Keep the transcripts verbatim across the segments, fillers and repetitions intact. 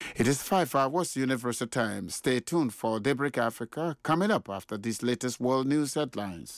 It is five hours Universal Time. Stay tuned for Daybreak Africa coming up after these latest world news headlines.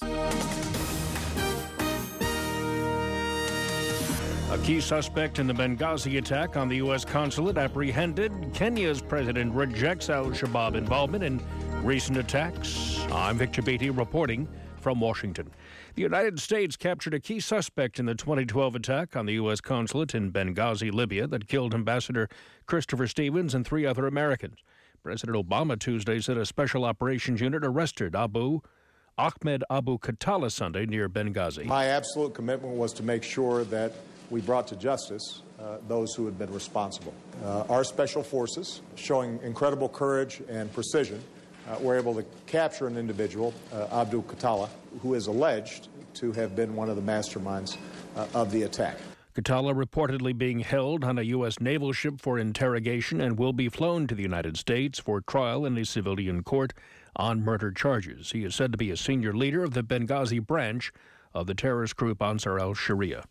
A key suspect in the Benghazi attack on the U S consulate apprehended. Kenya's president rejects al-Shabaab involvement in recent attacks. I'm Victor Beatty reporting from Washington. The United States captured a key suspect in the twenty twelve attack on the U S consulate in Benghazi, Libya, that killed Ambassador Christopher Stevens and three other Americans. President Obama Tuesday said a special operations unit arrested Abu Ahmed Abu Khattala Sunday near Benghazi. My absolute commitment was to make sure that we brought to justice uh, those who had been responsible. Uh, our special forces, showing incredible courage and precision, uh, were able to capture an individual, uh, Abu Khattala, who is alleged to have been one of the masterminds uh, of the attack. Khattala reportedly being held on a U S naval ship for interrogation and will be flown to the United States for trial in a civilian court on murder charges. He is said to be a senior leader of the Benghazi branch of the terrorist group Ansar al-Sharia.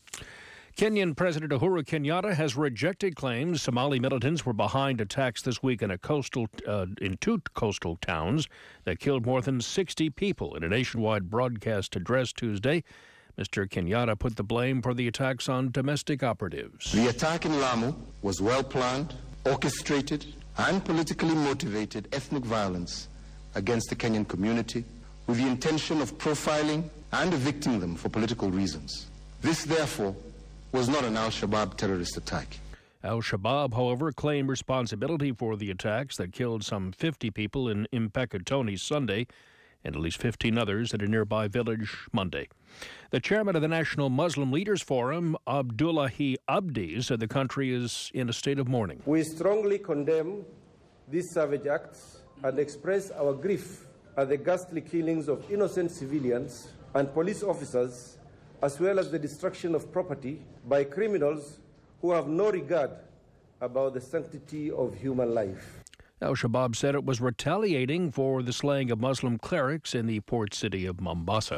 Kenyan President Uhuru Kenyatta has rejected claims Somali militants were behind attacks this week in a coastal uh, in two coastal towns that killed more than sixty people. In a nationwide broadcast address Tuesday, Mister Kenyatta put the blame for the attacks on domestic operatives. The attack in Lamu was well-planned, orchestrated, and politically motivated ethnic violence against the Kenyan community with the intention of profiling and evicting them for political reasons. This, therefore, was not an al-Shabaab terrorist attack. Al-Shabaab, however, claimed responsibility for the attacks that killed some fifty people in Mpeketoni Sunday and at least fifteen others at a nearby village Monday. The chairman of the National Muslim Leaders Forum, Abdullahi Abdi, said the country is in a state of mourning. We strongly condemn these savage acts and express our grief at the ghastly killings of innocent civilians and police officers, as well as the destruction of property by criminals who have no regard about the sanctity of human life. Al-Shabaab said it was retaliating for the slaying of Muslim clerics in the port city of Mombasa.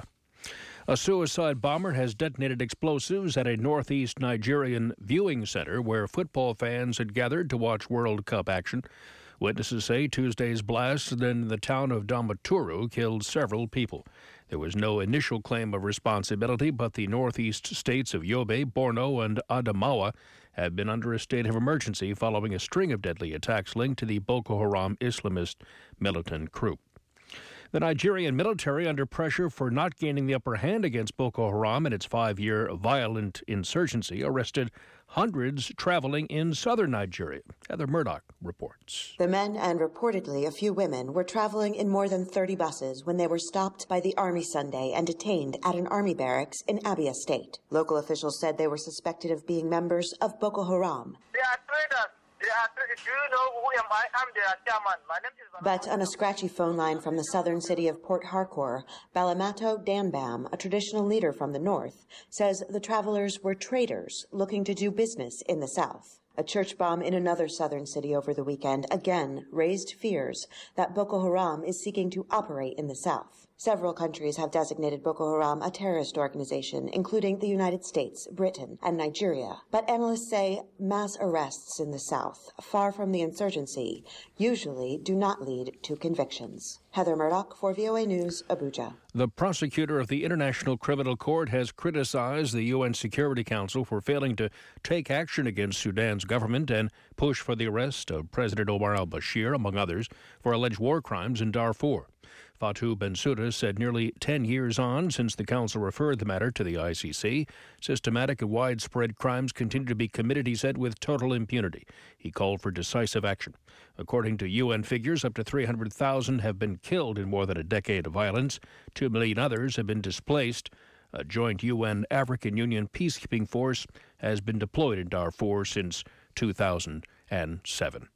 A suicide bomber has detonated explosives at a northeast Nigerian viewing center where football fans had gathered to watch World Cup action. Witnesses say Tuesday's blast in the town of Damaturu killed several people. There was no initial claim of responsibility, but the northeast states of Yobe, Borno, and Adamawa have been under a state of emergency following a string of deadly attacks linked to the Boko Haram Islamist militant group. The Nigerian military, under pressure for not gaining the upper hand against Boko Haram in its five-year violent insurgency, arrested hundreds traveling in southern Nigeria. Heather Murdoch reports. The men and reportedly a few women were traveling in more than thirty buses when they were stopped by the Army Sunday and detained at an army barracks in Abia State. Local officials said they were suspected of being members of Boko Haram. They are traders. They are tra- Do you know who am I? I'm their chairman. My name is... But on a scratchy phone line from the southern city of Port Harcourt, Balamato Danbam, a traditional leader from the north, says the travelers were traders looking to do business in the south. A church bomb in another southern city over the weekend again raised fears that Boko Haram is seeking to operate in the south. Several countries have designated Boko Haram a terrorist organization, including the United States, Britain, and Nigeria. But analysts say mass arrests in the south, far from the insurgency, usually do not lead to convictions. Heather Murdoch for V O A News, Abuja. The prosecutor of the International Criminal Court has criticized the U N Security Council for failing to take action against Sudan's government and push for the arrest of President Omar al-Bashir, among others, for alleged war crimes in Darfur. Fatou Bensouda said nearly ten years on since the council referred the matter to the I C C, systematic and widespread crimes continue to be committed, he said, with total impunity. He called for decisive action. According to U N figures, up to three hundred thousand have been killed in more than a decade of violence. Two million others have been displaced. A joint U N African Union peacekeeping force has been deployed in Darfur since two thousand seven.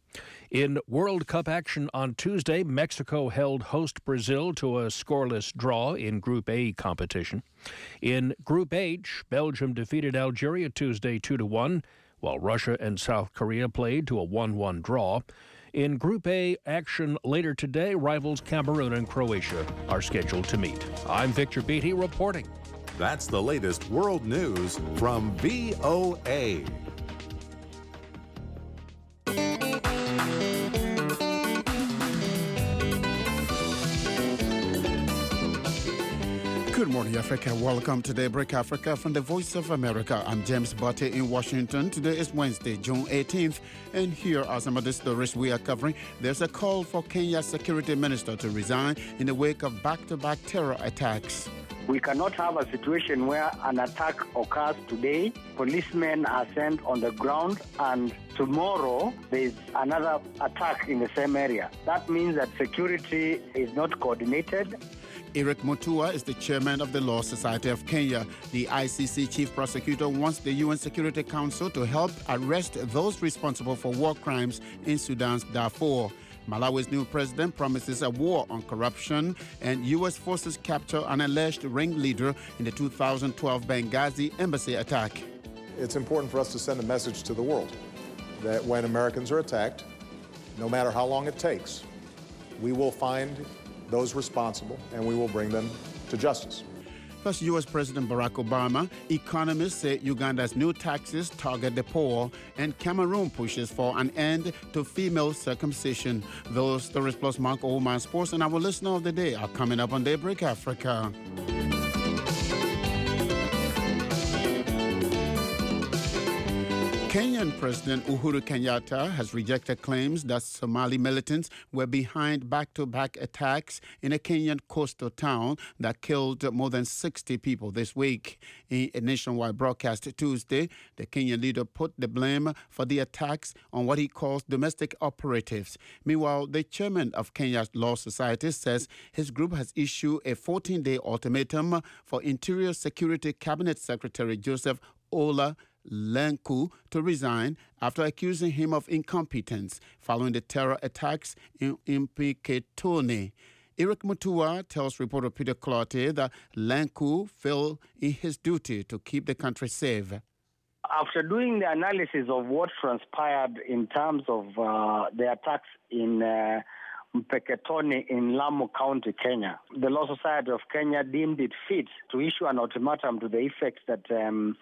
In World Cup action on Tuesday, Mexico held host Brazil to a scoreless draw in Group A competition. In Group H, Belgium defeated Algeria Tuesday two to one, while Russia and South Korea played to a one one draw. In Group A action later today, rivals Cameroon and Croatia are scheduled to meet. I'm Victor Beatty reporting. That's the latest world news from V O A. Good morning, Africa. Welcome to Daybreak Africa from the Voice of America. I'm James Botte in Washington. Today is Wednesday, June eighteenth, and here are some of the stories we are covering. There's a call for Kenya's security minister to resign in the wake of back-to-back terror attacks. We cannot have a situation where an attack occurs today, policemen are sent on the ground, and tomorrow there is another attack in the same area. That means that security is not coordinated. Eric Mutua is the chairman of the Law Society of Kenya. The I C C chief prosecutor wants the U N Security Council to help arrest those responsible for war crimes in Sudan's Darfur. Malawi's new president promises a war on corruption, and U S forces capture an alleged ringleader in the two thousand twelve Benghazi embassy attack. It's important for us to send a message to the world that when Americans are attacked, no matter how long it takes, we will find those responsible and we will bring them to justice. Plus, U S President Barack Obama, economists say Uganda's new taxes target the poor, and Cameroon pushes for an end to female circumcision. Those stories plus Mark Oman Sports and our listener of the day are coming up on Daybreak Africa. Kenyan President Uhuru Kenyatta has rejected claims that Somali militants were behind back-to-back attacks in a Kenyan coastal town that killed more than sixty people this week. In a nationwide broadcast Tuesday, the Kenyan leader put the blame for the attacks on what he calls domestic operatives. Meanwhile, the chairman of Kenya's Law Society says his group has issued a fourteen-day ultimatum for Interior Security Cabinet Secretary Joseph Ola Lenku to resign after accusing him of incompetence following the terror attacks in Impiketone. Eric Mutua tells reporter Peter Clotte that Lenku failed in his duty to keep the country safe. After doing the analysis of what transpired in terms of uh, the attacks in uh, Mpeketoni in Lamu County, Kenya, the Law Society of Kenya deemed it fit to issue an ultimatum to the effect that um,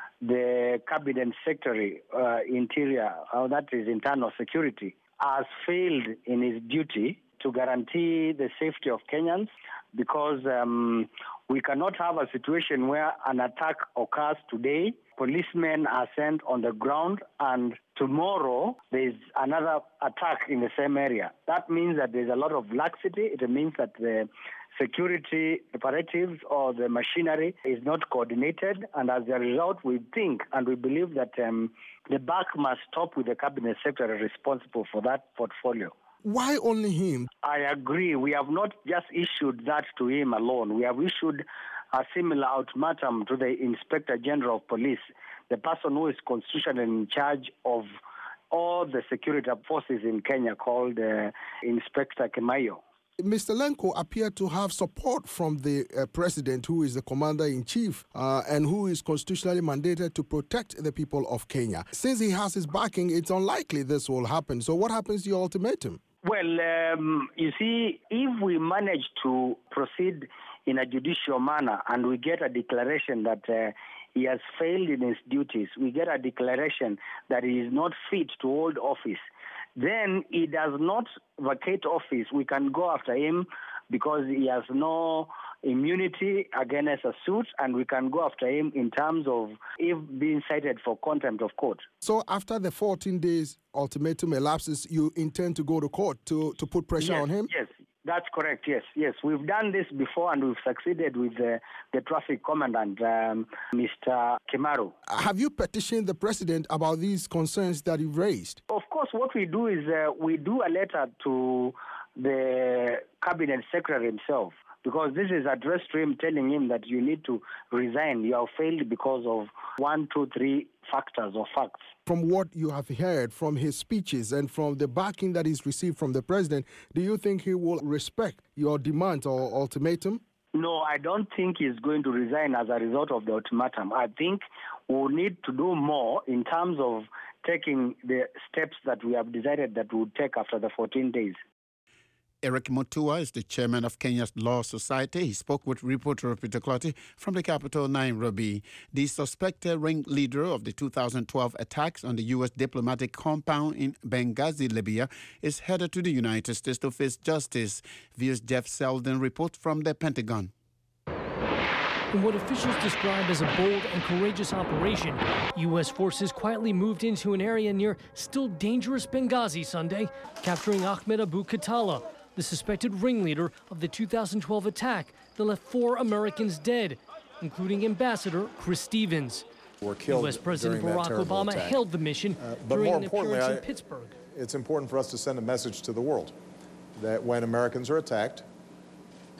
the Cabinet Secretary, uh, Interior, uh, that is Internal Security, has failed in his duty to guarantee the safety of Kenyans, because um, we cannot have a situation where an attack occurs today, policemen are sent on the ground, and tomorrow there is another attack in the same area. That means that there's a lot of laxity. It means that the security operatives or the machinery is not coordinated, and as a result, we think and we believe that um, the buck must stop with the Cabinet Secretary responsible for that portfolio. Why only him? I agree. We have not just issued that to him alone. We have issued a similar ultimatum to the Inspector General of Police, the person who is constitutionally in charge of all the security forces in Kenya, called uh, Inspector Kimayo. Mister Lenku appeared to have support from the uh, president, who is the commander-in-chief uh, and who is constitutionally mandated to protect the people of Kenya. Since he has his backing, it's unlikely this will happen. So what happens to your ultimatum? Well, um, you see, if we manage to proceed in a judicial manner and we get a declaration that uh, he has failed in his duties, we get a declaration that he is not fit to hold office, then he does not vacate office. We can go after him because he has no immunity against a suit, and we can go after him in terms of if being cited for contempt of court. So after the fourteen days ultimatum elapses, you intend to go to court to, to put pressure yes, on him? Yes, that's correct, yes. Yes, we've done this before and we've succeeded with the, the traffic commandant, um, Mister Kimaru. Have you petitioned the president about these concerns that you've raised? Of course, what we do is uh, we do a letter to the Cabinet Secretary himself, because this is addressed to him, telling him that you need to resign. You have failed because of one, two, three factors or facts. From what you have heard from his speeches and from the backing that he's received from the president, do you think he will respect your demand or ultimatum? No, I don't think he's going to resign as a result of the ultimatum. I think we'll need to do more in terms of taking the steps that we have decided that we'll take after the fourteen days. Eric Mutua is the chairman of Kenya's Law Society. He spoke with reporter Peter Clotte from the capital, Nairobi. The suspected ringleader of the two thousand twelve attacks on the U S diplomatic compound in Benghazi, Libya, is headed to the United States to face justice. V O's Jeff Selden reports from the Pentagon. In what officials describe as a bold and courageous operation, U S forces quietly moved into an area near still dangerous Benghazi Sunday, capturing Ahmed Abu Khattala, the suspected ringleader of the two thousand twelve attack that left four Americans dead, including Ambassador Chris Stevens. Were killed U S President during that Barack terrible Obama attack. hailed the mission Uh, but during more an importantly, appearance I- in Pittsburgh. It's important for us to send a message to the world that when Americans are attacked, uh,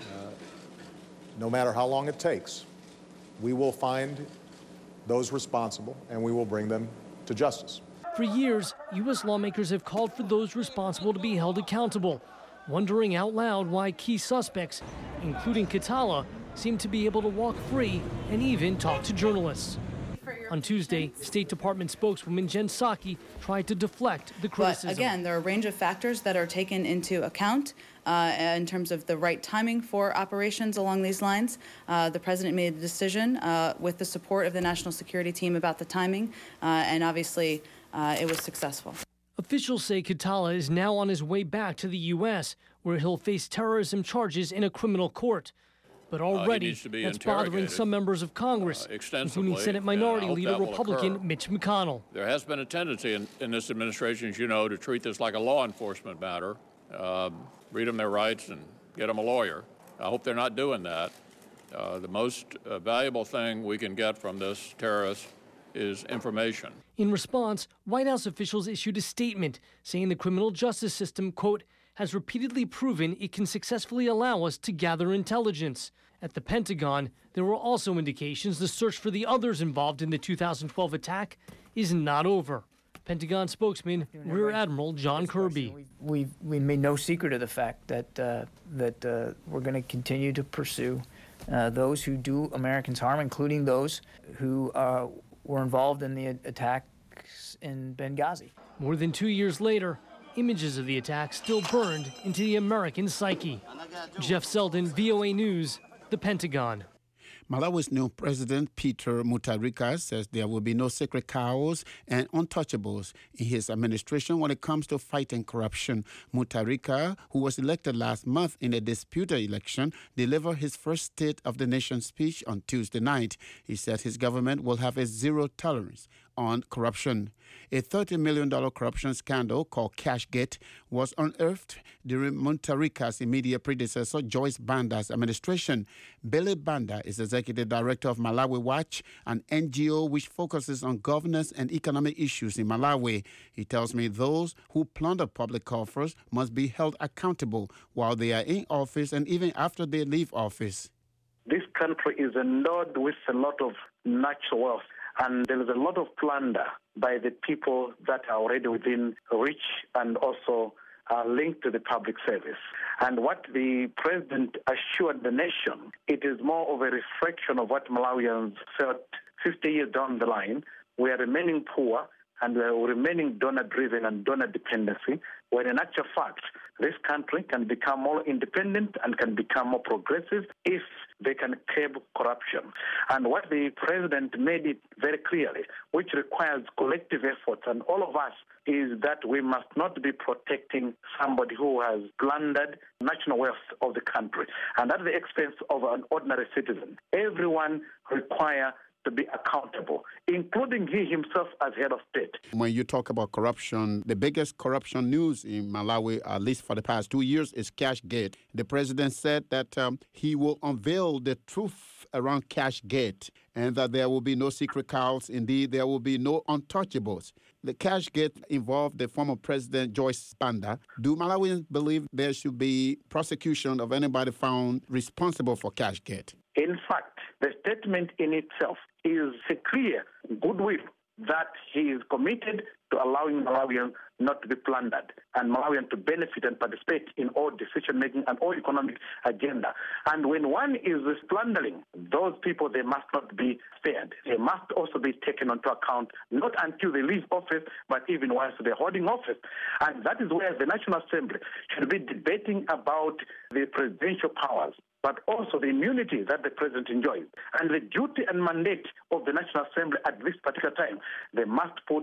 no matter how long it takes, we will find those responsible and we will bring them to justice. For years, U S lawmakers have called for those responsible to be held accountable, wondering out loud why key suspects, including Khattala, seem to be able to walk free and even talk to journalists. On Tuesday, State Department spokeswoman Jen Psaki tried to deflect the criticism. But again, there are a range of factors that are taken into account uh, in terms of the right timing for operations along these lines. Uh, the president made a decision uh, with the support of the national security team about the timing, uh, and obviously uh, it was successful. Officials say Khattala is now on his way back to the U S, where he'll face terrorism charges in a criminal court. But already, uh, that's bothering some members of Congress, uh, including Senate Minority Leader Republican occur. Mitch McConnell. There has been a tendency in, in this administration, as you know, to treat this like a law enforcement matter, uh, read them their rights and get them a lawyer. I hope they're not doing that. Uh, the most uh, valuable thing we can get from this terrorist is information. In response, White House officials issued a statement saying the criminal justice system, quote, has repeatedly proven it can successfully allow us to gather intelligence. At the Pentagon, there were also indications the search for the others involved in the two thousand twelve attack is not over. Pentagon spokesman Rear Admiral John Kirby. We've, we made no secret of the fact that, uh, that uh, we're going to continue to pursue uh, those who do Americans harm, including those who uh, were involved in the attacks in Benghazi. More than two years later, images of the attack still burned into the American psyche. Jeff Selden, V O A News, the Pentagon. Malawi's new president, Peter Mutharika, says there will be no sacred cows and untouchables in his administration when it comes to fighting corruption. Mutharika, who was elected last month in a disputed election, delivered his first State of the Nation speech on Tuesday night. He said his government will have a zero tolerance on corruption. A thirty million dollars corruption scandal called Cashgate was unearthed during Mutharika's immediate predecessor, Joyce Banda's administration. Billy Banda is executive director of Malawi Watch, an N G O which focuses on governance and economic issues in Malawi. He tells me those who plunder public coffers must be held accountable while they are in office and even after they leave office. This country is endowed with a lot of natural wealth, and there is a lot of plunder by the people that are already within reach and also are linked to the public service. And what the president assured the nation, it is more of a reflection of what Malawians felt fifty years down the line. We are remaining poor and we are remaining donor-driven and donor dependency, when in actual fact, this country can become more independent and can become more progressive if they can curb corruption. And what the president made it very clearly, which requires collective efforts, and all of us, is that we must not be protecting somebody who has plundered national wealth of the country, and at the expense of an ordinary citizen. Everyone requires to be accountable, including he himself as head of state. When you talk about corruption, the biggest corruption news in Malawi, at least for the past two years, is Cashgate. The president said that um, he will unveil the truth around Cashgate and that there will be no secret cows. Indeed, there will be no untouchables. The Cashgate involved the former president, Joyce Banda. Do Malawians believe there should be prosecution of anybody found responsible for Cashgate? In fact, the statement in itself is a clear goodwill that he is committed to allowing Malawians not to be plundered and Malawians to benefit and participate in all decision-making and all economic agenda. And when one is plundering, those people, they must not be spared. They must also be taken into account, not until they leave office, but even whilst they're holding office. And that is where the National Assembly should be debating about the presidential powers, but also the immunity that the president enjoys. And the duty and mandate of the National Assembly at this particular time, they must put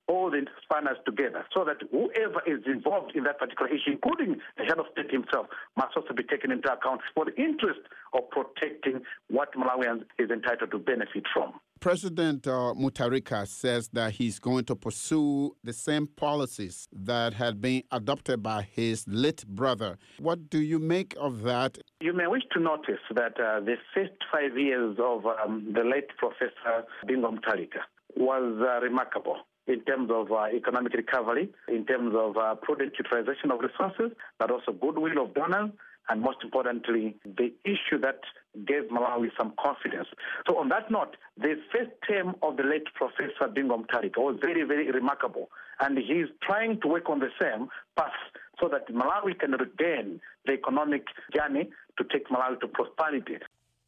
all the spanners together so that whoever is involved in that particular issue, including the head of state himself, must also be taken into account for the interest of protecting what Malawians is entitled to benefit from. President uh, Mutharika says that he's going to pursue the same policies that had been adopted by his late brother. What do you make of that? You may wish to notice that uh, the first five years of um, the late Professor Bingu Mutharika was uh, remarkable in terms of uh, economic recovery, in terms of uh, prudent utilization of resources, but also goodwill of donors, and most importantly, the issue that gave Malawi some confidence. So on that note, the first term of the late Professor Bingu Mutharika was very, very remarkable. And he's trying to work on the same path so that Malawi can regain the economic journey to take Malawi to prosperity.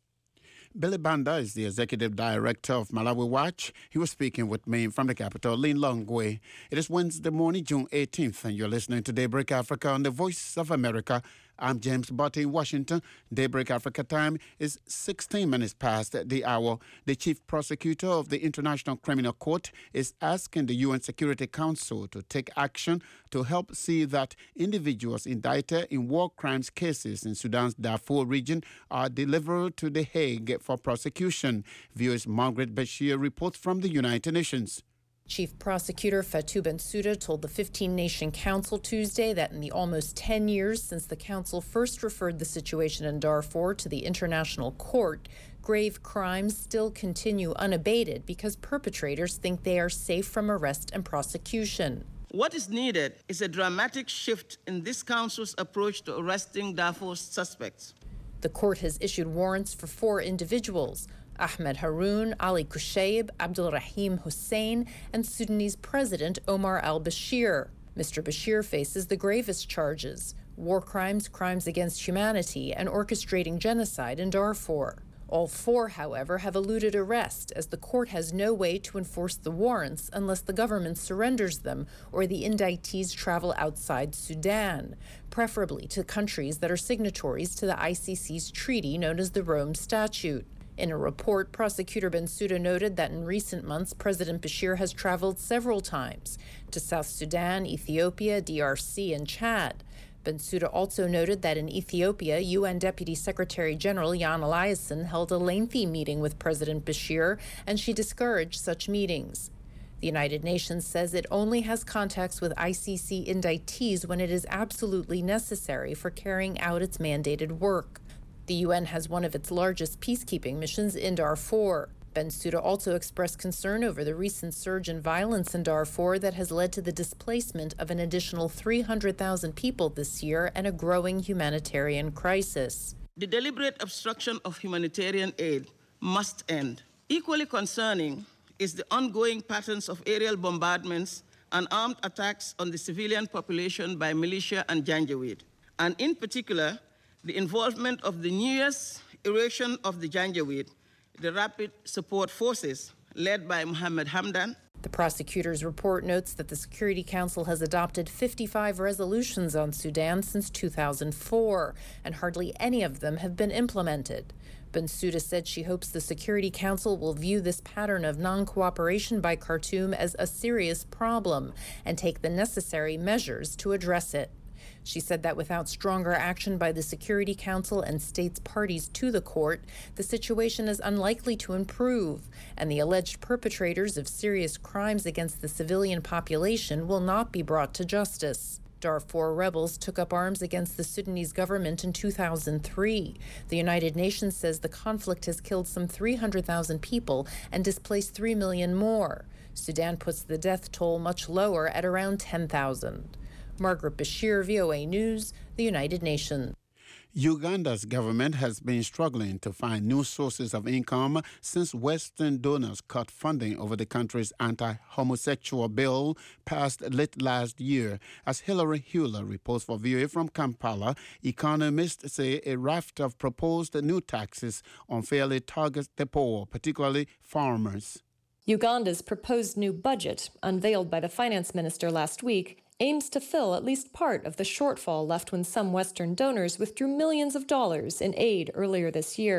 Billy Banda is the executive director of Malawi Watch. He was speaking with me from the capital, Lilongwe. It is Wednesday morning, June eighteenth, and you're listening to Daybreak Africa on the Voice of America. I'm James Botte in Washington. Daybreak Africa time is sixteen minutes past the hour. The chief prosecutor of the International Criminal Court is asking the U N Security Council to take action to help see that individuals indicted in war crimes cases in Sudan's Darfur region are delivered to The Hague for prosecution. V O A's Margaret Bashir reports from the United Nations. Chief Prosecutor Fatou Bensouda told the fifteen-nation council Tuesday that in the almost ten years since the council first referred the situation in Darfur to the International Court, grave crimes still continue unabated because perpetrators think they are safe from arrest and prosecution. What is needed is a dramatic shift in this council's approach to arresting Darfur's suspects. The court has issued warrants for four individuals: Ahmed Haroun, Ali Kushaib, Abdul Rahim Hussein, and Sudanese President Omar al-Bashir. Mister Bashir faces the gravest charges: war crimes, crimes against humanity, and orchestrating genocide in Darfur. All four, however, have eluded arrest, as the court has no way to enforce the warrants unless the government surrenders them or the indictees travel outside Sudan, preferably to countries that are signatories to the I C C's treaty known as the Rome Statute. In a report, Prosecutor Bensouda noted that in recent months, President Bashir has traveled several times to South Sudan, Ethiopia, D R C, and Chad. Bensouda also noted that in Ethiopia, U N Deputy Secretary General Jan Eliasson held a lengthy meeting with President Bashir, and she discouraged such meetings. The United Nations says it only has contacts with I C C indictees when it is absolutely necessary for carrying out its mandated work. The U N has one of its largest peacekeeping missions in Darfur. Bensouda also expressed concern over the recent surge in violence in Darfur that has led to the displacement of an additional three hundred thousand people this year and a growing humanitarian crisis. The deliberate obstruction of humanitarian aid must end. Equally concerning is the ongoing patterns of aerial bombardments and armed attacks on the civilian population by militia and Janjaweed, and in particular, the involvement of the newest iteration of the Janjaweed, the Rapid Support Forces, led by Mohammed Hamdan. The prosecutor's report notes that the Security Council has adopted fifty-five resolutions on Sudan since two thousand four, and hardly any of them have been implemented. Bensouda said she hopes the Security Council will view this pattern of non-cooperation by Khartoum as a serious problem and take the necessary measures to address it. She said that without stronger action by the Security Council and states parties to the court, the situation is unlikely to improve, and the alleged perpetrators of serious crimes against the civilian population will not be brought to justice. Darfur rebels took up arms against the Sudanese government in two thousand three. The United Nations says the conflict has killed some three hundred thousand people and displaced three million more. Sudan puts the death toll much lower at around ten thousand. Margaret Bashir, V O A News, the United Nations. Uganda's government has been struggling to find new sources of income since Western donors cut funding over the country's anti-homosexual bill passed late last year. As Hilary Hewler reports for V O A from Kampala, economists say a raft of proposed new taxes unfairly targets the poor, particularly farmers. Uganda's proposed new budget, unveiled by the finance minister last week, aims to fill at least part of the shortfall left when some Western donors withdrew millions of dollars in aid earlier this year.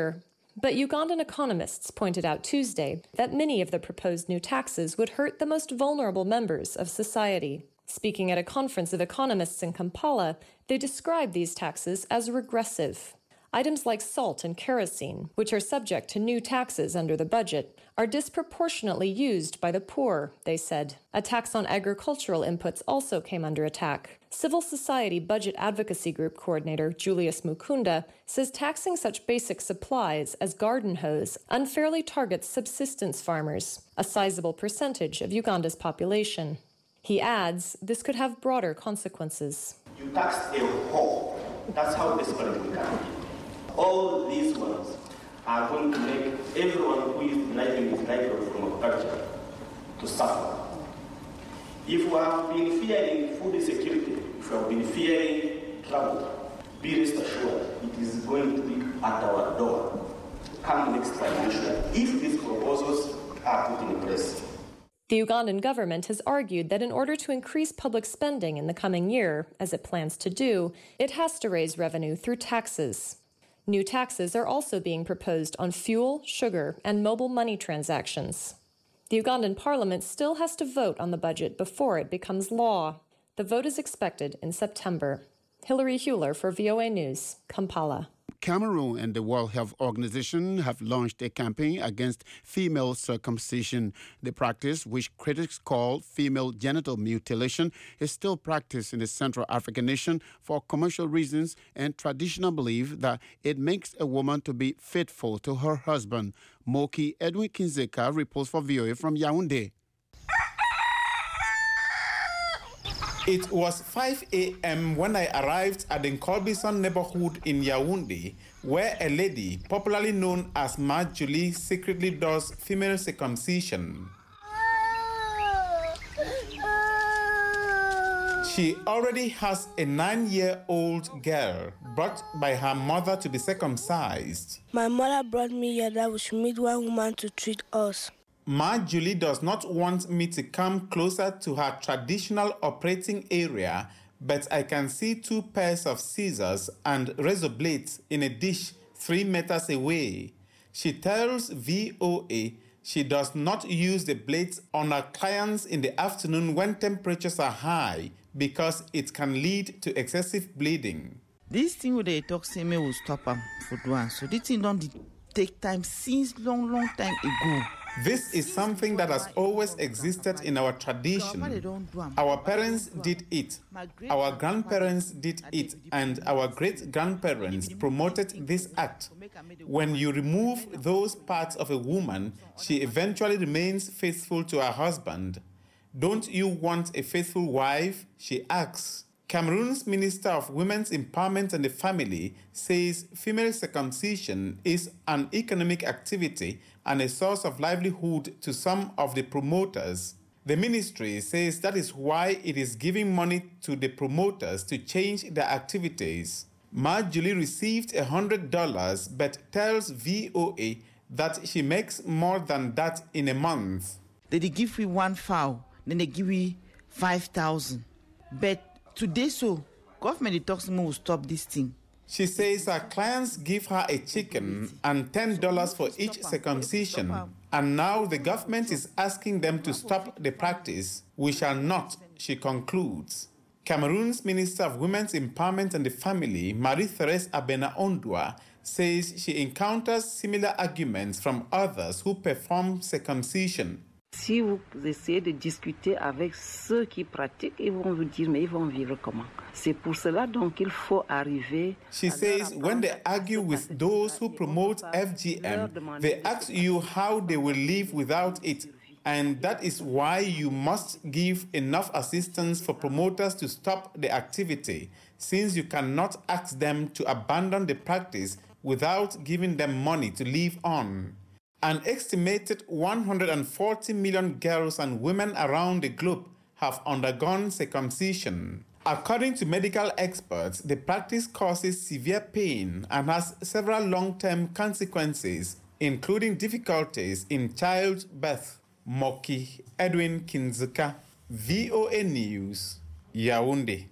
But Ugandan economists pointed out Tuesday that many of the proposed new taxes would hurt the most vulnerable members of society. Speaking at a conference of economists in Kampala, they described these taxes as regressive. Items like salt and kerosene, which are subject to new taxes under the budget, are disproportionately used by the poor, they said. A tax on agricultural inputs also came under attack. Civil society budget advocacy group coordinator Julius Mukunda says taxing such basic supplies as garden hose unfairly targets subsistence farmers, a sizable percentage of Uganda's population. He adds this could have broader consequences. You tax a whore. That's how desperate we can be. All these ones are going to make everyone who is deriving his livelihood from agriculture to suffer. If we have been fearing food security, if we have been fearing trouble, be rest assured it is going to be at our door come next financial year if these proposals are put in place. The Ugandan government has argued that in order to increase public spending in the coming year, as it plans to do, it has to raise revenue through taxes. New taxes are also being proposed on fuel, sugar, and mobile money transactions. The Ugandan parliament still has to vote on the budget before it becomes law. The vote is expected in September. Hilary Hewler for V O A News, Kampala. Cameroon and the World Health Organization have launched a campaign against female circumcision. The practice, which critics call female genital mutilation, is still practiced in the Central African nation for commercial reasons and traditional belief that it makes a woman to be faithful to her husband. Moki Edwin Kinzeka reports for V O A from Yaoundé. It was five a.m. when I arrived at the Colbison neighborhood in Yaoundé, where a lady, popularly known as Ma Julie, secretly does female circumcision. She already has a nine-year-old girl brought by her mother to be circumcised. My mother brought me here that we should meet one woman to treat us. Ma Julie does not want me to come closer to her traditional operating area, but I can see two pairs of scissors and razor blades in a dish three meters away. She tells V O A she does not use the blades on her clients in the afternoon when temperatures are high because it can lead to excessive bleeding. This thing with the toxin will stop them for doing so. This thing don't take time since long, long time ago. This is something that has always existed in our tradition. Our parents did it, our grandparents did it, and our great-grandparents promoted this act. When you remove those parts of a woman, she eventually remains faithful to her husband. Don't you want a faithful wife? She asks. Cameroon's Minister of Women's Empowerment and the Family says female circumcision is an economic activity and a source of livelihood to some of the promoters. The ministry says that is why it is giving money to the promoters to change their activities. Ma Julie received one hundred dollars but tells V O A that she makes more than that in a month. They give me one fowl, then they give me five thousand. But today, so government talks me will stop this thing. She says her clients give her a chicken and ten dollars for each circumcision, and now the government is asking them to stop the practice. We shall not, she concludes. Cameroon's Minister of Women's Empowerment and the Family, Marie-Thérèse Abena-Ondua, says she encounters similar arguments from others who perform circumcision. Si vous essayez de discuter avec ceux qui pratiquent, ils vont vous dire, mais ils vont vivre comment? C'est pour cela donc il faut arriver. She says when they argue with those who promote F G M, they ask you how they will live without it. And that is why you must give enough assistance for promoters to stop the activity, since you cannot ask them to abandon the practice without giving them money to live on. An estimated one hundred forty million girls and women around the globe have undergone circumcision. According to medical experts, the practice causes severe pain and has several long-term consequences, including difficulties in childbirth. Moki Edwin Kinzeka, V O A News, Yaoundé.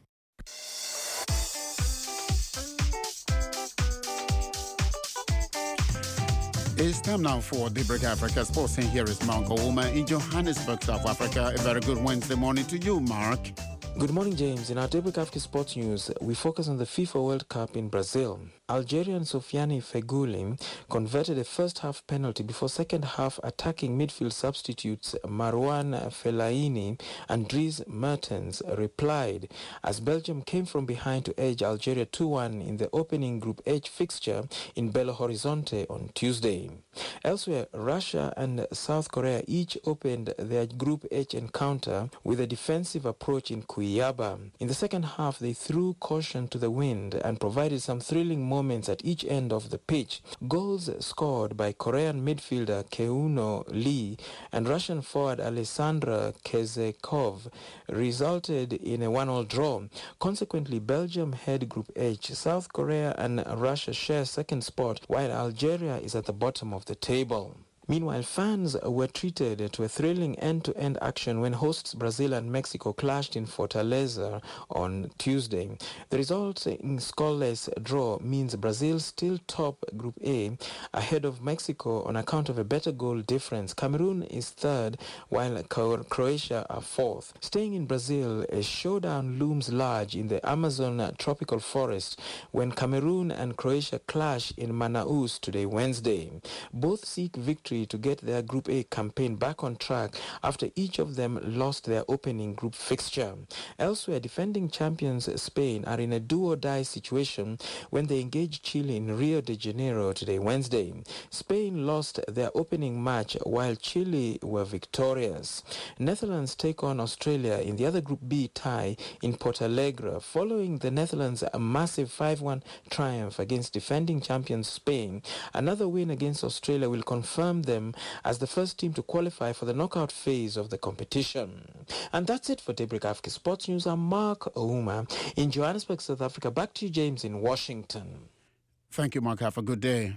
It's time now for Daybreak Africa Sports, and here is Mark Ouma in Johannesburg, South Africa. A very good Wednesday morning to you, Mark. Good morning, James. In our Daybreak Africa Sports News, we focus on the FIFA World Cup in Brazil. Algerian Sofiane Feghouli converted a first-half penalty before second-half attacking midfield substitutes Marouane Fellaini and Dries Mertens replied as Belgium came from behind to edge Algeria two one in the opening Group H fixture in Belo Horizonte on Tuesday. Elsewhere, Russia and South Korea each opened their Group H encounter with a defensive approach in Cuiabá. In the second half, they threw caution to the wind and provided some thrilling moments moments at each end of the pitch. Goals scored by Korean midfielder Keuno Lee and Russian forward Alexander Kezekov resulted in a one all draw. Consequently, Belgium head Group H. South Korea and Russia share second spot, while Algeria is at the bottom of the table. Meanwhile, fans were treated to a thrilling end-to-end action when hosts Brazil and Mexico clashed in Fortaleza on Tuesday. The resulting scoreless draw means Brazil still top Group A ahead of Mexico on account of a better goal difference. Cameroon is third, while Croatia are fourth. Staying in Brazil, a showdown looms large in the Amazon tropical forest when Cameroon and Croatia clash in Manaus today, Wednesday. Both seek victory to get their Group A campaign back on track after each of them lost their opening group fixture. Elsewhere, defending champions Spain are in a do-or-die situation when they engage Chile in Rio de Janeiro today, Wednesday. Spain lost their opening match while Chile were victorious. Netherlands take on Australia in the other Group B tie in Porto Alegre following the Netherlands' a massive five one triumph against defending champions Spain. Another win against Australia will confirm them as the first team to qualify for the knockout phase of the competition. And that's it for Daybreak Africa Sports News. I'm Mark Ouma in Johannesburg, South Africa. Back to you, James, in Washington. Thank you, Mark. Have a good day.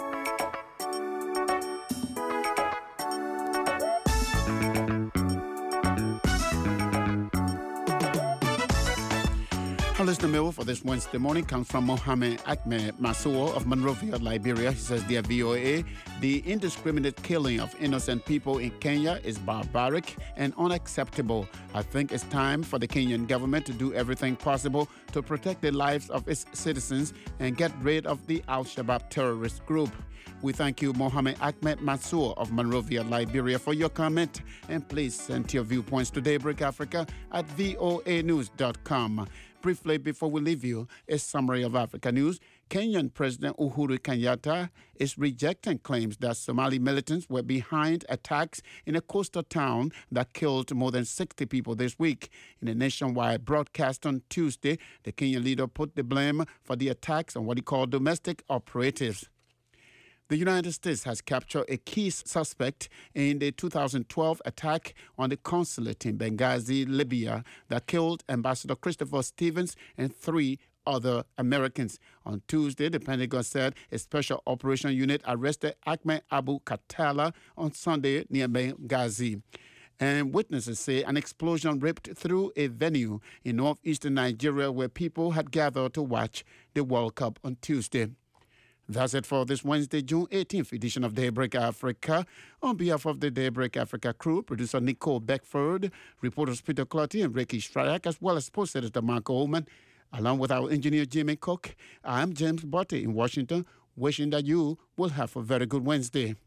Our listener mail for this Wednesday morning comes from Mohamed Ahmed Massour of Monrovia, Liberia. He says, "Dear V O A, the indiscriminate killing of innocent people in Kenya is barbaric and unacceptable. I think it's time for the Kenyan government to do everything possible to protect the lives of its citizens and get rid of the Al-Shabaab terrorist group." We thank you, Mohamed Ahmed Massour of Monrovia, Liberia, for your comment. And please send your viewpoints to Daybreak Africa at V O A news dot com. Briefly, before we leave you, a summary of Africa news. Kenyan President Uhuru Kenyatta is rejecting claims that Somali militants were behind attacks in a coastal town that killed more than sixty people this week. In a nationwide broadcast on Tuesday, the Kenyan leader put the blame for the attacks on what he called domestic operatives. The United States has captured a key suspect in the two thousand twelve attack on the consulate in Benghazi, Libya, that killed Ambassador Christopher Stevens and three other Americans. On Tuesday, the Pentagon said a special operation unit arrested Ahmed Abu Khattala on Sunday near Benghazi. And witnesses say an explosion ripped through a venue in northeastern Nigeria where people had gathered to watch the World Cup on Tuesday. That's it for this Wednesday, June eighteenth edition of Daybreak Africa. On behalf of the Daybreak Africa crew, producer Nicole Beckford, reporters Peter Clotty and Ricky Shryak, as well as post editor Mark Ullman, along with our engineer Jimmy Cook, I'm James Botte in Washington, wishing that you will have a very good Wednesday.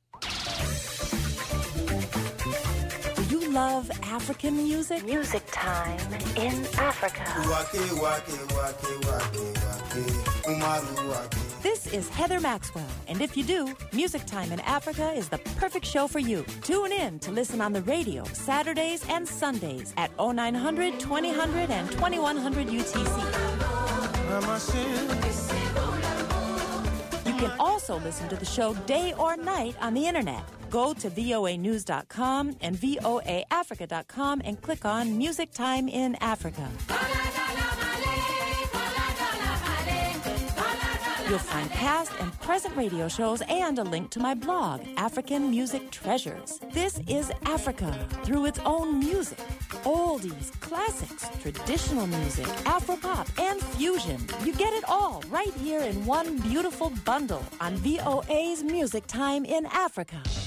Do you love African music? Music Time in Africa. This is Heather Maxwell, and if you do, Music Time in Africa is the perfect show for you. Tune in to listen on the radio Saturdays and Sundays at oh nine hundred, twenty hundred, and twenty-one hundred U T C. You can also listen to the show day or night on the internet. Go to V O A news dot com and V O A africa dot com and click on Music Time in Africa. You'll find past and present radio shows and a link to my blog, African Music Treasures. This is Africa through its own music. Oldies, classics, traditional music, Afropop, and fusion. You get it all right here in one beautiful bundle on V O A's Music Time in Africa.